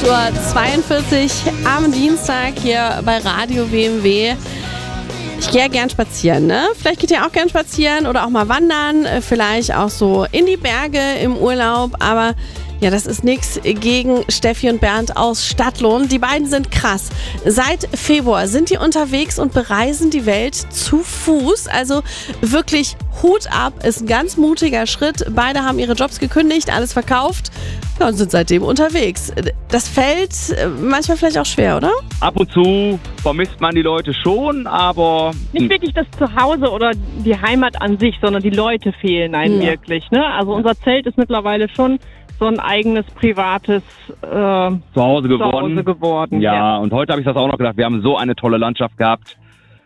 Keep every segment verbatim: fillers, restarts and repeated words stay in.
Uhr zweiundvierzig am Dienstag hier bei Radio W M W. Ich gehe ja gern spazieren, ne? Vielleicht geht ihr auch gern spazieren oder auch mal wandern, vielleicht auch so in die Berge im Urlaub, aber ja, das ist nichts gegen Steffi und Bernd aus Stadtlohn. Die beiden sind krass. Seit Februar sind die unterwegs und bereisen die Welt zu Fuß. Also wirklich Hut ab, ist ein ganz mutiger Schritt. Beide haben ihre Jobs gekündigt, alles verkauft, ja, und sind seitdem unterwegs. Das fällt manchmal vielleicht auch schwer, oder? Ab und zu vermisst man die Leute schon, aber... Nicht wirklich das Zuhause oder die Heimat an sich, sondern die Leute fehlen einem Ja. wirklich. Ne? Also unser Zelt ist mittlerweile schon so ein eigenes privates äh, Zuhause geworden. Zuhause geworden. Ja, Ja. und heute habe ich das auch noch gedacht. Wir haben so eine tolle Landschaft gehabt.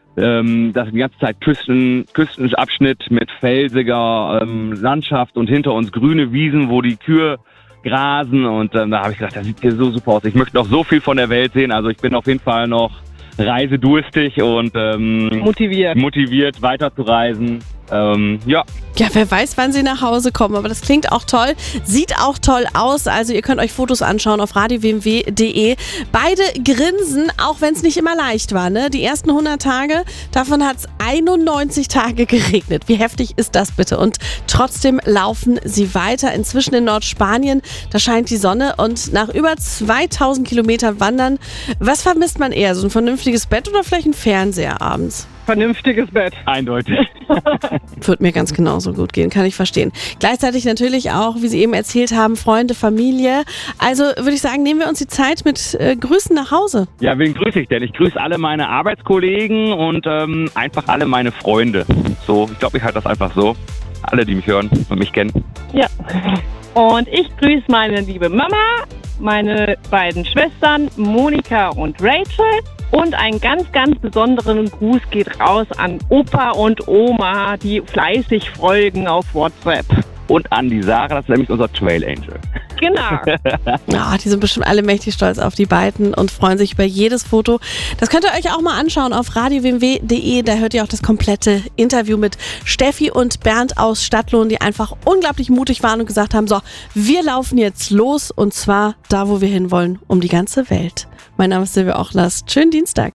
Ähm, das ist die ganze Zeit Küsten, Küstenabschnitt mit felsiger ähm, Landschaft und hinter uns grüne Wiesen, wo die Kühe grasen. Und ähm, da habe ich gedacht, das sieht hier so super aus. Ich möchte noch so viel von der Welt sehen. Also ich bin auf jeden Fall noch reisedurstig und ähm, Motiviert. motiviert weiter zu reisen. Ähm, ja. Ja, wer weiß, wann sie nach Hause kommen, aber das klingt auch toll, sieht auch toll aus, also ihr könnt euch Fotos anschauen auf radio w m w punkt d e. Beide grinsen, auch wenn es nicht immer leicht war, ne? Die ersten hundert Tage, davon hat es einundneunzig Tage geregnet. Wie heftig ist das bitte? Und trotzdem laufen sie weiter, inzwischen in Nordspanien, da scheint die Sonne und nach über zweitausend Kilometern wandern. Was vermisst man eher, so ein vernünftiges Bett oder vielleicht ein Fernseher abends? Vernünftiges Bett. Eindeutig. Wird mir ganz genauso gut gehen, kann ich verstehen. Gleichzeitig natürlich auch, wie Sie eben erzählt haben, Freunde, Familie. Also würde ich sagen, nehmen wir uns die Zeit mit äh, Grüßen nach Hause. Ja, wen grüße ich denn? Ich grüße alle meine Arbeitskollegen und ähm, einfach alle meine Freunde. So, ich glaube, ich halte das einfach so. Alle, die mich hören und mich kennen. Ja. Und ich grüße meine liebe Mama, meine beiden Schwestern Monika und Rachel. Und einen ganz, ganz besonderen Gruß geht raus an Opa und Oma, die fleißig folgen auf WhatsApp. Und an die Sarah, das ist nämlich unser Trail Angel. Genau. Ja, die sind bestimmt alle mächtig stolz auf die beiden und freuen sich über jedes Foto. Das könnt ihr euch auch mal anschauen auf radio w m w punkt d e. Da hört ihr auch das komplette Interview mit Steffi und Bernd aus Stadtlohn, die einfach unglaublich mutig waren und gesagt haben, so, wir laufen jetzt los und zwar da, wo wir hinwollen, um die ganze Welt. Mein Name ist Silvia Ochlast. Schönen Dienstag.